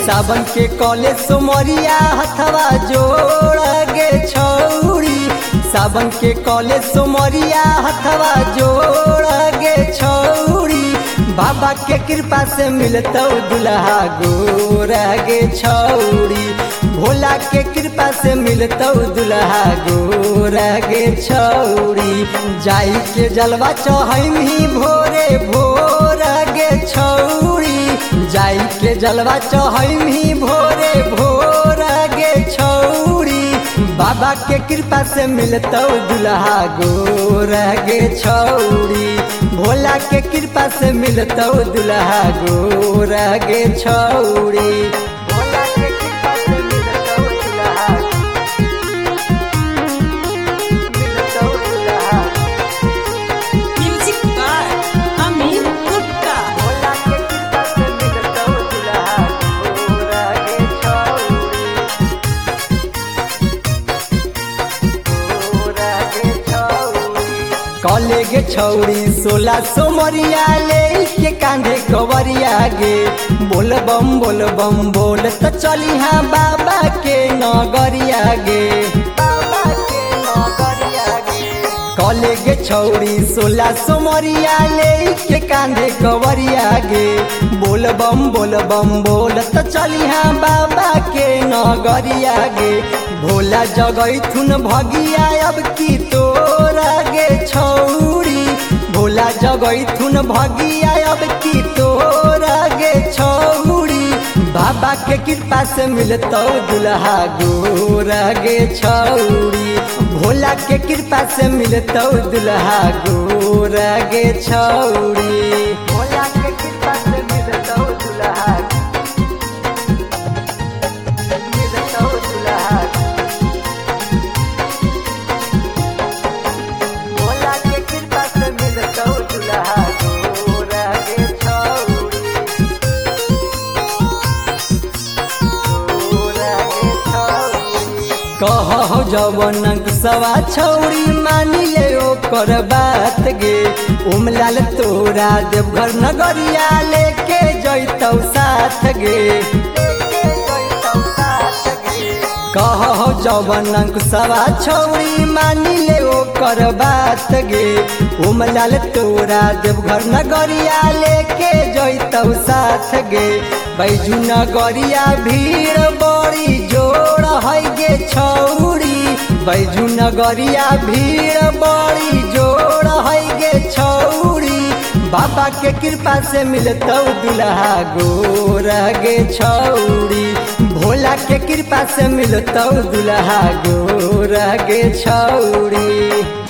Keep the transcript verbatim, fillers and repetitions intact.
सावन के कॉले सोमरिया हथवा जोड़ गे छौरी, सावन के कॉले सोमरिया हथवा जोड़ गे छौरी, बाबा के कृपा से मिलतौ दुल्हा गोर गे छौरी, भोला के कृपा से मिलतौ दुल्हा गोर गे छौरी, जाई के जलवा चढ़ही भोरे भोर गे छौरी, जाई के जलवा चढ़ही भोरे भोर गे छौरी, बाबा के कृपा से मिलतौ दुल्हा गोर गे छौरी, भोला के कृपा से मिलतौ दुल्हा गोर गे छौरी, भोला के कृपा से मिलतौ दुल्हा मिलतौ दुल्हा Music by Amin Gupta. Bhola के कृपा से मिलतौ दुल्हा गोर गे छौरी, गोर गे छौरी, कॉले गे छौरी सोला सोमरिया ले के कांधे कवरिया गे, बोल बम बोल बम बोल त चली हाँ बाबा के नगरिया गे, बाबा के नगरिया गे, कॉले गे छौरी सोला सोमरिया ले के कांधे कवरिया गे, बोल बम बोल बम बोल त चली हाँ बाबा के नगरिया गे, भोला जगैथुन भगिया अब की तोरा गे छौरी, भोला जगैथुन भगिया अब की तोरा गे छौरी, बाबा के कृपा से मिलतौ दुल्हा गोर गे छौरी, भोला के कृपा से मिलतौ दुल्हा गोर गे छौरी, भोला के कृपा से मिलतौ दुल्हा मिलतौ दुल्हा, भोला के कृपा से मिलतौ दुल्हा गोर गे छौरी, गोर गे छौरी, कहौ जवन सवा छौरी मानी ले ओकर बात गे, उमलाल तोरा देवघर नगरिया लेके जैतौ साथ गे, कहौ जवन सवा छौरी मानी ले ओकर बात गे, उमलाल तोरा देवघर नगरिया लेके जैतौ साथ गे, बैजू नगरिया भीड़ बड़ी जोड़ है गे छौरी, बैजू नगरिया भीड़ बड़ी जोड़ है गे छौरी, बाबा के कृपा से मिलतौ दुल्हा गोर गे छौरी, भोला के कृपा से मिलतौ दुल्हा गोर गे छौरी।